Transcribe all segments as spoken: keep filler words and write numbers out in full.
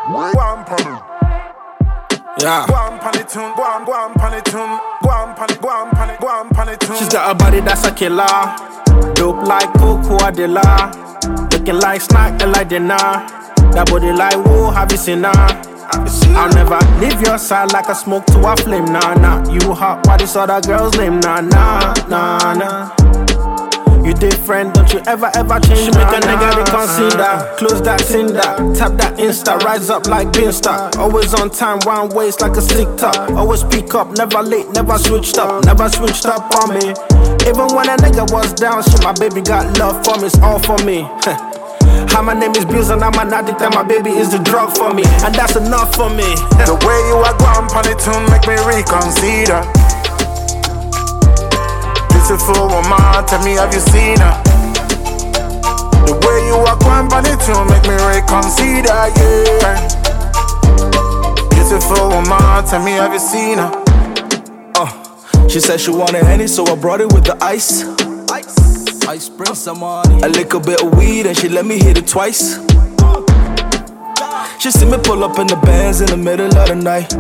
Go on pan. Yeah. Go on pan it tune. Go on, go on pan it tune. Go on pan it, go on pan it, go on pan it tune. She's got a body that's a killer. Dope like Coco Adela. Looking like snack and like dinner. That body like whoa, have you seen her? I'll never leave your side like I smoke to a flame. Nah, nah. You hot, why this other girl's name? Nah, nah, nah, nah. You different, don't you ever, ever change. She make a nigga reconsider. Close that cinder, tap that Insta. Rise up like Beanstalk. Always on time, one waist like a stick top. Always pick up, never late, never switched up. Never switched up on me. Even when a nigga was down, shit, my baby got love for me, it's all for me. How my name is Bills and I'm an addict and my baby is the drug for me. And that's enough for me. The way you are going on it tune make me reconsider. Beautiful woman, tell me have you seen her? The way you are going on it tune make me reconsider, yeah. Beautiful woman, tell me have you seen her? Uh, she said she wanted Henny, so I brought it with the ice. Ice. I spring some money. A little bit of weed and she let me hit it twice. She see me pull up in the Benz in the middle of the night.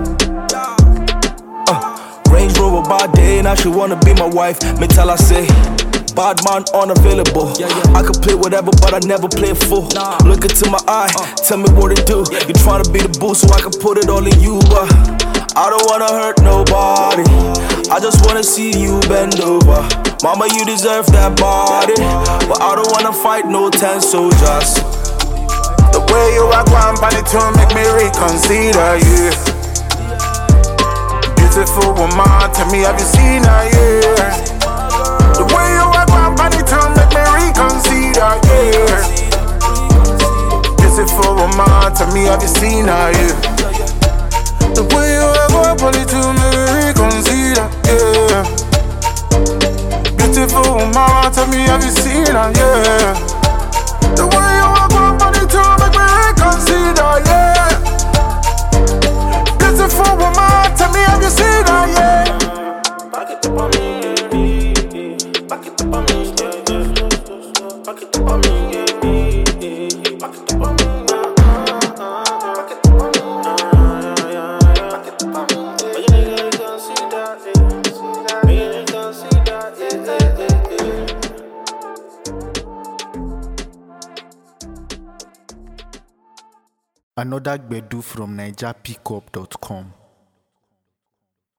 uh, Range Rover by day, now she wanna be my wife. Me tell her say, bad man unavailable. I can play whatever but I never play full. Look into my eye, tell me what it do. You tryna be the boo so I can put it all in you, but I don't wanna hurt nobody. I just wanna see you bend over. Mama, you deserve that body, but I don't wanna fight no ten soldiers. The way you are going on it tune make me reconsider, yeah. Beautiful woman, tell me have you seen her, yeah. The way you are going on it tune make me reconsider, yeah. Beautiful woman, tell me have you seen her, yeah. The way you are going on it tune make me reconsider, yeah. Beautiful woman, tell me have you seen her, yeah. The way you are going on it tune make me reconsider, yeah. Beautiful woman, tell me have you seen her, yeah. Back it up on me, back it up on me, back it up on me, back it up on me. Another Gbedu from Niger Pickup dot com.